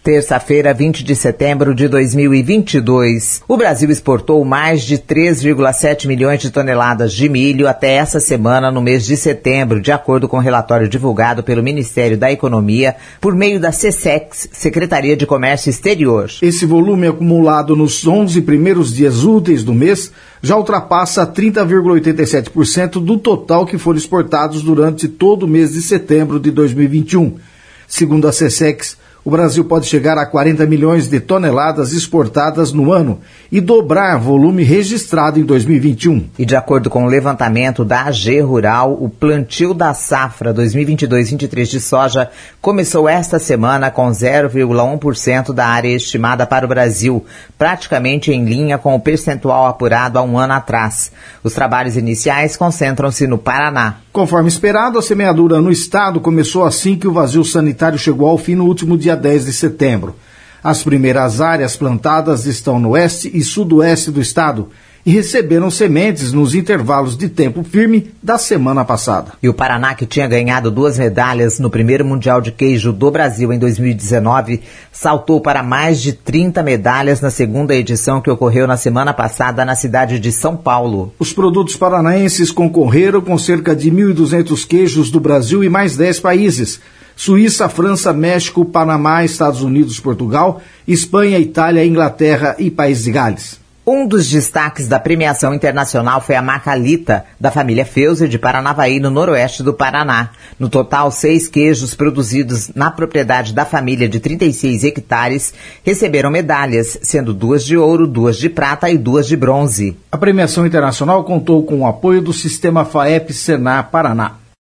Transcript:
Terça-feira, 20 de setembro de 2022. O Brasil exportou mais de 3,7 milhões de toneladas de milho até essa semana, no mês de setembro, de acordo com o relatório divulgado pelo Ministério da Economia por meio da SECEX, Secretaria de Comércio Exterior. Esse volume acumulado nos 11 primeiros dias úteis do mês já ultrapassa 30,87% do total que foram exportados durante todo o mês de setembro de 2021. Segundo a SECEX, o Brasil pode chegar a 40 milhões de toneladas exportadas no ano e dobrar o volume registrado em 2021. E de acordo com o levantamento da AG Rural, o plantio da safra 2022-23 de soja começou esta semana com 0,1% da área estimada para o Brasil, praticamente em linha com o percentual apurado há um ano atrás. Os trabalhos iniciais concentram-se no Paraná. Conforme esperado, a semeadura no estado começou assim que o vazio sanitário chegou ao fim no último dia 10 de setembro. As primeiras áreas plantadas estão no oeste e sudoeste do estado e receberam sementes nos intervalos de tempo firme da semana passada. E o Paraná, que tinha ganhado 2 medalhas no primeiro Mundial de Queijo do Brasil em 2019, saltou para mais de 30 medalhas na segunda edição que ocorreu na semana passada na cidade de São Paulo. Os produtos paranaenses concorreram com cerca de 1.200 queijos do Brasil e mais 10 países: Suíça, França, México, Panamá, Estados Unidos, Portugal, Espanha, Itália, Inglaterra e País de Gales. Um dos destaques da premiação internacional foi a Macalita, da família Feuser, de Paranavaí, no noroeste do Paraná. No total, 6 queijos produzidos na propriedade da família de 36 hectares receberam medalhas, sendo 2 de ouro, 2 de prata e 2 de bronze. A premiação internacional contou com o apoio do sistema FAEP Senar Paraná.